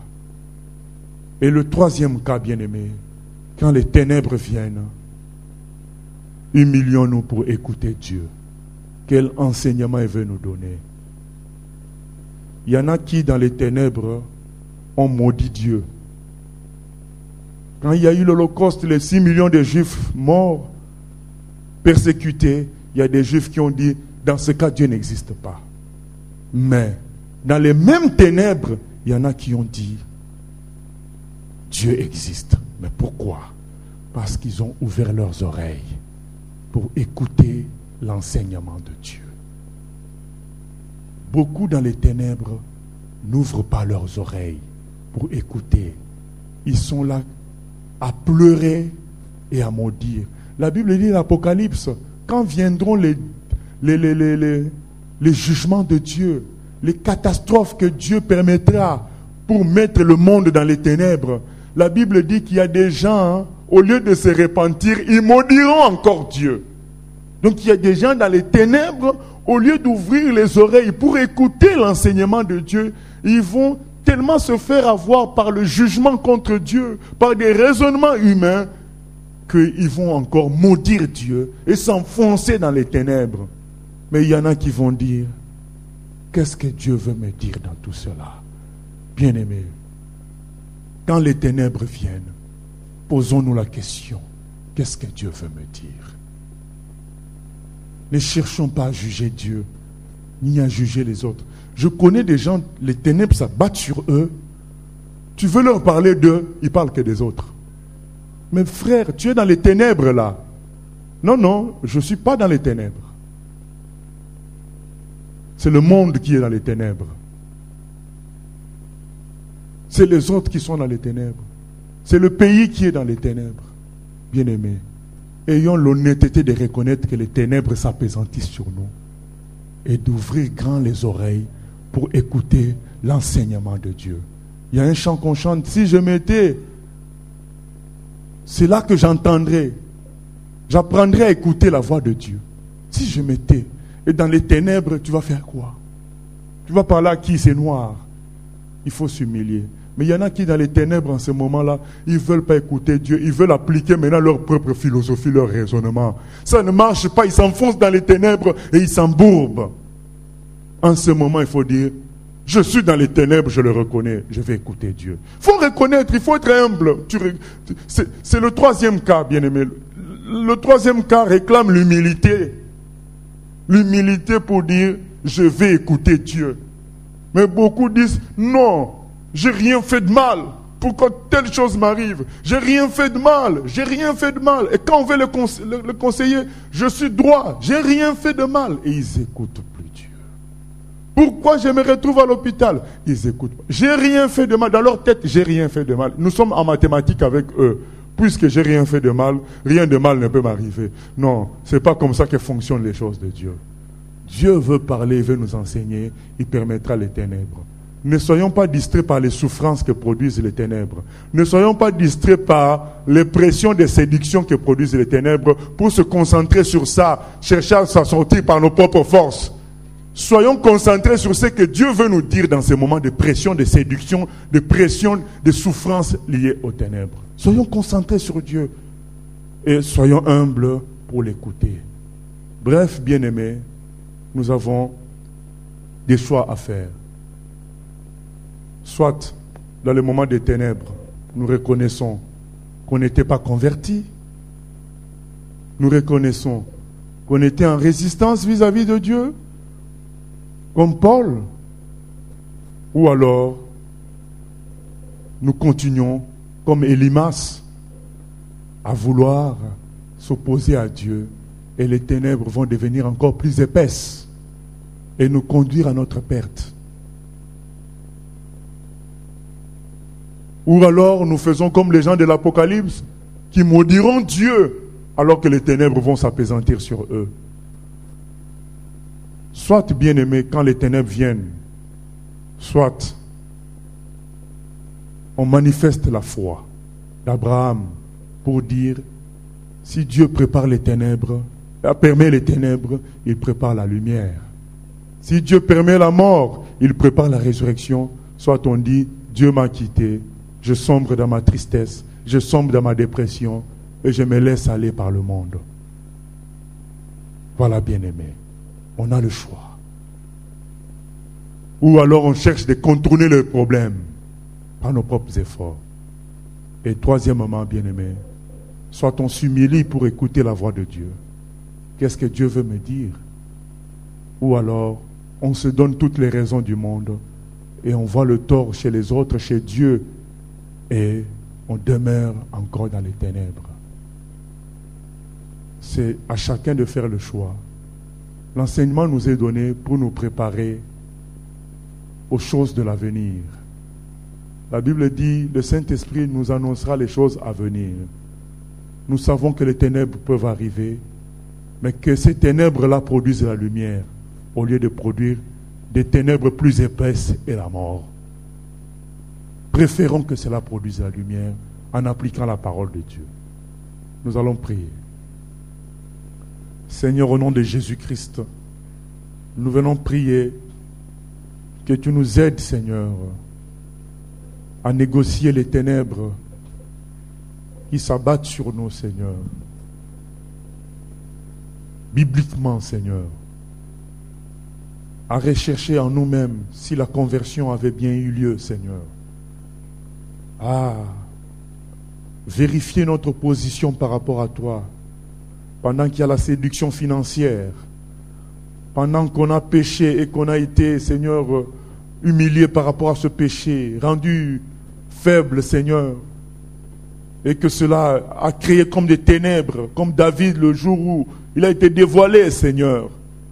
Et le troisième cas, bien-aimé, quand les ténèbres viennent, humilions-nous pour écouter Dieu. Quel enseignement il veut nous donner? Il y en a qui, dans les ténèbres, ont maudit Dieu. Quand il y a eu l'Holocauste, les six millions de Juifs morts, persécutés, il y a des Juifs qui ont dit, dans ce cas, Dieu n'existe pas. Mais, dans les mêmes ténèbres, il y en a qui ont dit, Dieu existe. Mais pourquoi? Parce qu'ils ont ouvert leurs oreilles pour écouter l'enseignement de Dieu. Beaucoup dans les ténèbres n'ouvrent pas leurs oreilles pour écouter. Ils sont là à pleurer et à maudire. La Bible dit dans l'Apocalypse, quand viendront les, les, les, les, les, les jugements de Dieu, les catastrophes que Dieu permettra pour mettre le monde dans les ténèbres, la Bible dit qu'il y a des gens, hein, au lieu de se repentir, ils maudiront encore Dieu. Donc il y a des gens dans les ténèbres, au lieu d'ouvrir les oreilles pour écouter l'enseignement de Dieu, ils vont tellement se faire avoir par le jugement contre Dieu, par des raisonnements humains, qu'ils vont encore maudire Dieu et s'enfoncer dans les ténèbres. Mais il y en a qui vont dire, qu'est-ce que Dieu veut me dire dans tout cela? Bien-aimés, quand les ténèbres viennent, posons-nous la question, qu'est-ce que Dieu veut me dire? Ne cherchons pas à juger Dieu, ni à juger les autres. Je connais des gens, les ténèbres s'abattent sur eux. Tu veux leur parler d'eux, ils parlent que des autres. Mais frère, tu es dans les ténèbres là. Non, non, je ne suis pas dans les ténèbres. C'est le monde qui est dans les ténèbres. C'est les autres qui sont dans les ténèbres. C'est le pays qui est dans les ténèbres. Bien-aimés, ayons l'honnêteté de reconnaître que les ténèbres s'appesantissent sur nous et d'ouvrir grand les oreilles pour écouter l'enseignement de Dieu. Il y a un chant qu'on chante, si je m'étais, c'est là que j'entendrai. J'apprendrai à écouter la voix de Dieu. Si je m'étais, et dans les ténèbres, tu vas faire quoi? Tu vas parler à qui? C'est noir. Il faut s'humilier. Mais il y en a qui dans les ténèbres en ce moment-là, ils ne veulent pas écouter Dieu, ils veulent appliquer maintenant leur propre philosophie, leur raisonnement. Ça ne marche pas, ils s'enfoncent dans les ténèbres et ils s'embourbent. En ce moment, il faut dire, je suis dans les ténèbres, je le reconnais, je vais écouter Dieu. Il faut reconnaître, il faut être humble. C'est, c'est le troisième cas, bien-aimé. Le troisième cas réclame l'humilité. L'humilité pour dire, je vais écouter Dieu. Mais beaucoup disent, non, j'ai rien fait de mal. Pourquoi telle chose m'arrive? J'ai rien fait de mal. J'ai rien fait de mal. Et quand on veut le, conse- le, le conseiller, je suis droit. J'ai rien fait de mal. Et ils n'écoutent plus Dieu. Pourquoi je me retrouve à l'hôpital? Ils écoutent pas. J'ai rien fait de mal. Dans leur tête, j'ai rien fait de mal. Nous sommes en mathématiques avec eux. Puisque j'ai rien fait de mal, rien de mal ne peut m'arriver. Non, c'est pas comme ça que fonctionnent les choses de Dieu. Dieu veut parler, il veut nous enseigner, il permettra les ténèbres. Ne soyons pas distraits par les souffrances que produisent les ténèbres. Ne soyons pas distraits par les pressions de séduction que produisent les ténèbres pour se concentrer sur ça, chercher à s'en sortir par nos propres forces. Soyons concentrés sur ce que Dieu veut nous dire dans ces moments de pression, de séduction, de pression, de souffrance liées aux ténèbres. Soyons concentrés sur Dieu et soyons humbles pour l'écouter. Bref, bien-aimés, nous avons des choix à faire. Soit, dans le moment des ténèbres, nous reconnaissons qu'on n'était pas convertis. Nous reconnaissons qu'on était en résistance vis-à-vis de Dieu, comme Paul. Ou alors, nous continuons, comme Élimas, à vouloir s'opposer à Dieu, et les ténèbres vont devenir encore plus épaisses et nous conduire à notre perte. Ou alors nous faisons comme les gens de l'Apocalypse qui maudiront Dieu alors que les ténèbres vont s'appesantir sur eux. Soit, bien-aimés, quand les ténèbres viennent, soit on manifeste la foi d'Abraham pour dire, si Dieu prépare les ténèbres, permet les ténèbres, il prépare la lumière. Si Dieu permet la mort, il prépare la résurrection. Soit on dit, Dieu m'a quitté, je sombre dans ma tristesse, je sombre dans ma dépression et je me laisse aller par le monde. Voilà, bien-aimé, on a le choix. Ou alors on cherche de contourner le problème par nos propres efforts. Et troisièmement, bien-aimé, soit on s'humilie pour écouter la voix de Dieu. qu'est-ce que Dieu veut me dire? Ou alors, on se donne toutes les raisons du monde et on voit le tort chez les autres, chez Dieu, et on demeure encore dans les ténèbres. C'est à chacun de faire le choix. L'enseignement nous est donné pour nous préparer aux choses de l'avenir. La Bible dit, le Saint-Esprit nous annoncera les choses à venir. Nous savons que les ténèbres peuvent arriver, mais que ces ténèbres-là produisent la lumière, au lieu de produire des ténèbres plus épaisses et la mort. Préférons que cela produise la lumière en appliquant la parole de Dieu. Nous allons prier. Seigneur, au nom de Jésus-Christ, nous venons prier que tu nous aides, Seigneur, à négocier les ténèbres qui s'abattent sur nous, Seigneur. Bibliquement, Seigneur. À rechercher en nous-mêmes si la conversion avait bien eu lieu, Seigneur. À vérifier notre position par rapport à toi. Pendant qu'il y a la séduction financière, pendant qu'on a péché et qu'on a été, Seigneur, humilié par rapport à ce péché, rendu faible, Seigneur, et que cela a créé comme des ténèbres, comme David le jour où il a été dévoilé, Seigneur.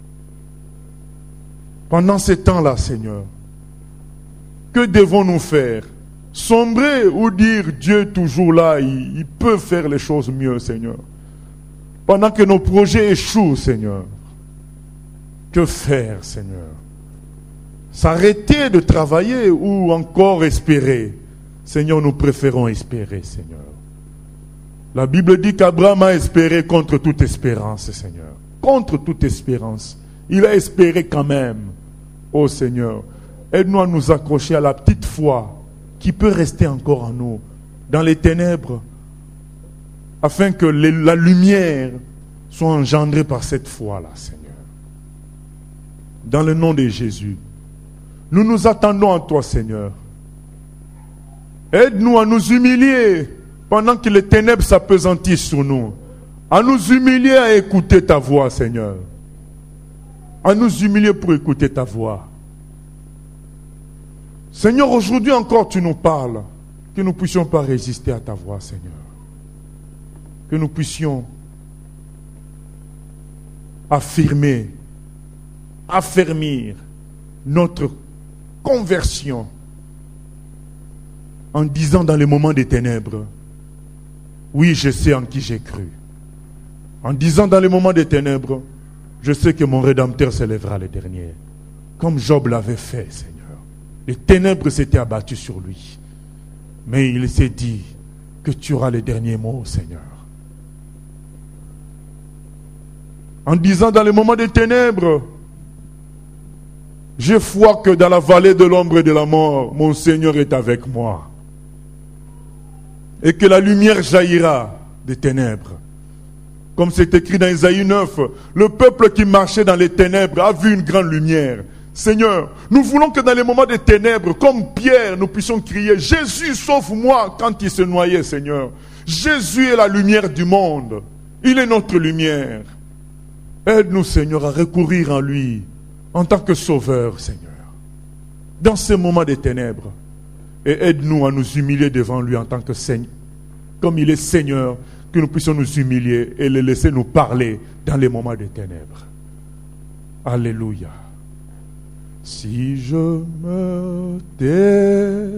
Pendant ces temps-là, Seigneur, que devons-nous faire? Sombrer ou dire Dieu est toujours là, il, il peut faire les choses mieux, Seigneur? Pendant que nos projets échouent, Seigneur, que faire, Seigneur? S'arrêter de travailler ou encore espérer? Seigneur, nous préférons espérer, Seigneur. La Bible dit qu'Abraham a espéré contre toute espérance, Seigneur. Contre toute espérance. Il a espéré quand même. Oh Seigneur, aide-nous à nous accrocher à la petite foi qui peut rester encore en nous, dans les ténèbres, afin que les, la lumière soit engendrée par cette foi-là, Seigneur. Dans le nom de Jésus, nous nous attendons à toi, Seigneur. Aide-nous à nous humilier pendant que les ténèbres s'appesantissent sur nous. À nous humilier à écouter ta voix, Seigneur. À nous humilier pour écouter ta voix. Seigneur, aujourd'hui encore tu nous parles. Que nous ne puissions pas résister à ta voix, Seigneur. Que nous puissions affirmer, affermir notre conversion en disant dans les moments des ténèbres, oui, je sais en qui j'ai cru. En disant dans les moments des ténèbres, je sais que mon Rédempteur s'élèvera le dernier. Comme Job l'avait fait, Seigneur. Les ténèbres s'étaient abattues sur lui. Mais il s'est dit que tu auras les derniers mots, Seigneur. En disant dans les moments des ténèbres, j'ai foi que dans la vallée de l'ombre et de la mort, mon Seigneur est avec moi. Et que la lumière jaillira des ténèbres. Comme c'est écrit dans Isaïe neuf, le peuple qui marchait dans les ténèbres a vu une grande lumière. Seigneur, nous voulons que dans les moments des ténèbres, comme Pierre, nous puissions crier, Jésus, sauve-moi, quand il se noyait, Seigneur. Jésus est la lumière du monde. Il est notre lumière. Aide-nous, Seigneur, à recourir en lui, en tant que sauveur, Seigneur. Dans ces moments des ténèbres. Et aide-nous à nous humilier devant lui en tant que Seigneur. Comme il est Seigneur, que nous puissions nous humilier et le laisser nous parler dans les moments des ténèbres. Alléluia. Si je me tais